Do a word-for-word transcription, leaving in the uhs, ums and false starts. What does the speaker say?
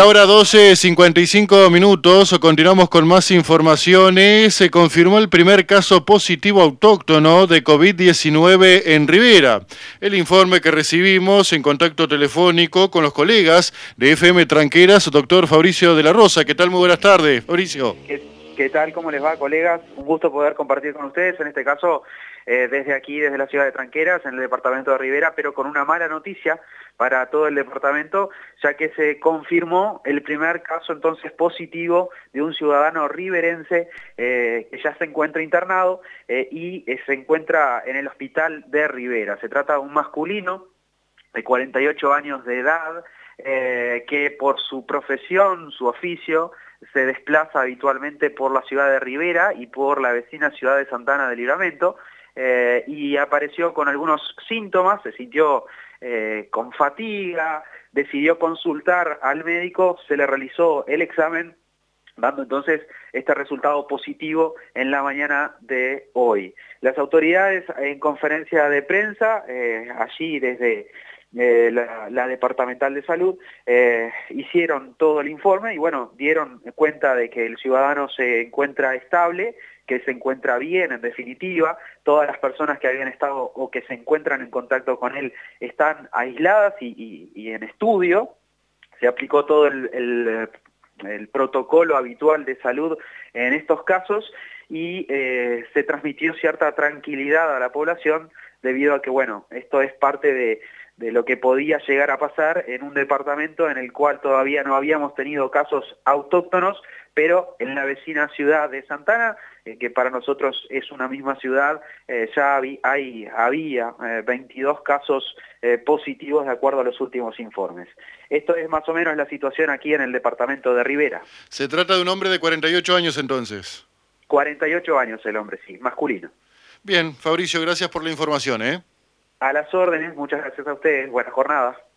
hora doce, cincuenta y cinco minutos, continuamos con más informaciones. Se confirmó el primer caso positivo autóctono de COVID diecinueve en Rivera. El informe que recibimos en contacto telefónico con los colegas de F M Tranqueras, doctor Fabricio de la Rosa. ¿Qué tal? Muy buenas tardes, Fabricio. ¿Qué, qué tal? ¿Cómo les va, colegas? Un gusto poder compartir con ustedes, en este caso eh, desde aquí, desde la ciudad de Tranqueras, en el departamento de Rivera, pero con una mala noticia para todo el departamento, ya que se confirmó el primer caso entonces positivo de un ciudadano riverense eh, que ya se encuentra internado eh, y eh, se encuentra en el hospital de Rivera. Se trata de un masculino de cuarenta y ocho años de edad, eh, que por su profesión, su oficio, se desplaza habitualmente por la ciudad de Rivera y por la vecina ciudad de Santana del Livramento, eh, y apareció con algunos síntomas, se sintió eh, con fatiga, decidió consultar al médico, se le realizó el examen, dando entonces este resultado positivo en la mañana de hoy. Las autoridades en conferencia de prensa, eh, allí desde eh, la, la Departamental de Salud, eh, hicieron todo el informe y bueno, dieron cuenta de que el ciudadano se encuentra estable, que se encuentra bien en definitiva, todas las personas que habían estado o que se encuentran en contacto con él están aisladas y, y, y en estudio. Se aplicó todo el, el el protocolo habitual de salud en estos casos y eh, se transmitió cierta tranquilidad a la población debido a que, bueno, esto es parte de, de lo que podía llegar a pasar en un departamento en el cual todavía no habíamos tenido casos autóctonos, pero en la vecina ciudad de Santana, eh, que para nosotros es una misma ciudad, eh, ya había, hay, había eh, veintidós casos eh, positivos de acuerdo a los últimos informes. Esto es más o menos la situación aquí en el departamento de Rivera. Se trata de un hombre de cuarenta y ocho años entonces. cuarenta y ocho años el hombre, sí, masculino. Bien, Fabricio, gracias por la información, ¿eh? A las órdenes, muchas gracias a ustedes, buena jornada.